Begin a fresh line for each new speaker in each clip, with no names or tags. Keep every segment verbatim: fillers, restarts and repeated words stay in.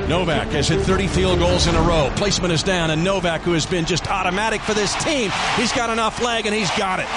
Novak has hit thirty field goals in a row. Placement is down, and Novak, who has been just automatic for this team, he's got enough leg, and he's got it.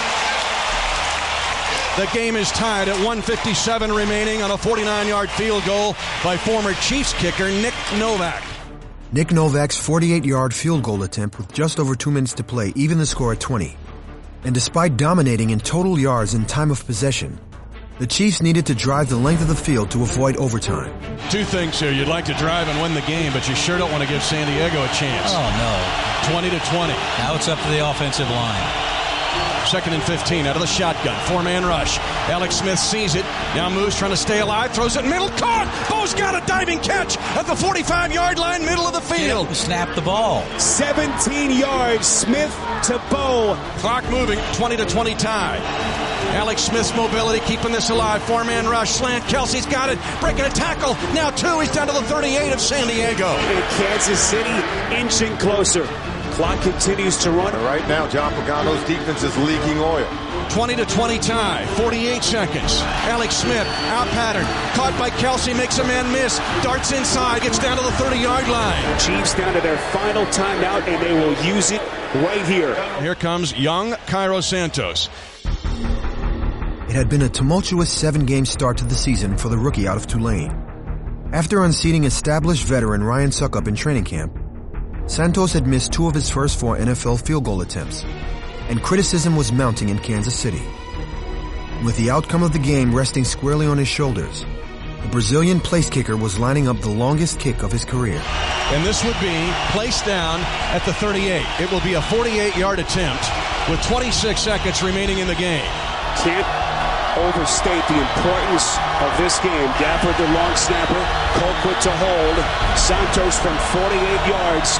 The game is tied at one fifty-seven remaining on a forty-nine-yard field goal by former Chiefs kicker Nick Novak.
Nick Novak's forty-eight-yard field goal attempt with just over two minutes to play evened the score at twenty. And despite dominating in total yards and time of possession, the Chiefs needed to drive the length of the field to avoid overtime.
Two things here. You'd like to drive and win the game, but you sure don't want to give San Diego a chance.
Oh, no.
twenty to twenty.
Now it's up to the offensive line.
Second and fifteen out of the shotgun. Four-man rush. Alex Smith sees it. Now moves, trying to stay alive. Throws it middle. Caught! Bo's got a diving catch at the forty-five-yard line, middle of the field.
Snap the ball.
seventeen yards. Smith to Bo.
Clock moving. twenty to twenty tie. Alex Smith's mobility keeping this alive. Four-man rush. Slant. Kelsey's got it. Breaking a tackle. Now two. He's down to the thirty-eight of San Diego.
And Kansas City inching closer. Clock continues to run.
Right now, John Pagano's defense is leaking oil.
twenty to twenty tie. forty-eight seconds. Alex Smith out pattern. Caught by Kelsey. Makes a man miss. Darts inside. Gets down to the thirty-yard line.
Chiefs down to their final timeout, and they will use it right here.
Here comes young Cairo Santos.
It had been a tumultuous seven-game start to the season for the rookie out of Tulane. After unseating established veteran Ryan Succop in training camp, Santos had missed two of his first four N F L field goal attempts, and criticism was mounting in Kansas City. With the outcome of the game resting squarely on his shoulders, the Brazilian place kicker was lining up the longest kick of his career.
And this would be placed down at the thirty-eight. It will be a forty-eight-yard attempt with twenty-six seconds remaining in the game.
Can't overstate the importance of this game. Gafford, the long snapper. Colquitt to hold. Santos from forty-eight yards.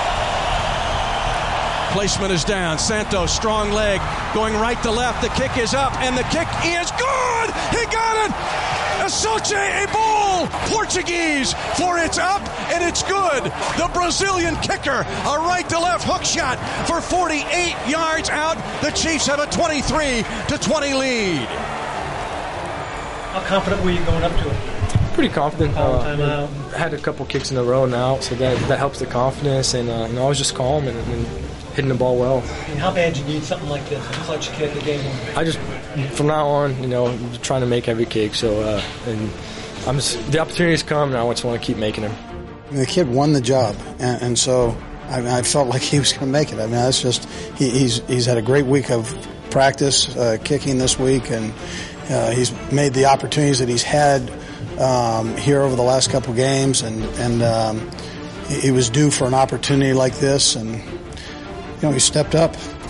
Placement is down. Santos, strong leg, going right to left. The kick is up, and the kick is good! He got it! Asoce Eboal, Portuguese, for it's up, and it's good. The Brazilian kicker, a right-to-left hook shot for forty-eight yards out. The Chiefs have a twenty-three to twenty lead.
How confident were you going up to it?
Pretty confident.
All
Uh,
time out.
had a couple kicks in a row now, so that that helps the confidence. And uh, you know, I was just calm and, and hitting the ball well.
And how bad do you need something like this? A clutch kick, a game winner?
I just, from now on, you know, trying to make every kick. So uh, and I'm just, the opportunities come, and I just want to keep making them.
The kid won the job, and, and so I, I felt like he was going to make it. I mean, that's just he, he's he's had a great week of practice uh, kicking this week, and uh, he's made the opportunities that he's had um, here over the last couple games, and and um, he, he was due for an opportunity like this, and you know he stepped up.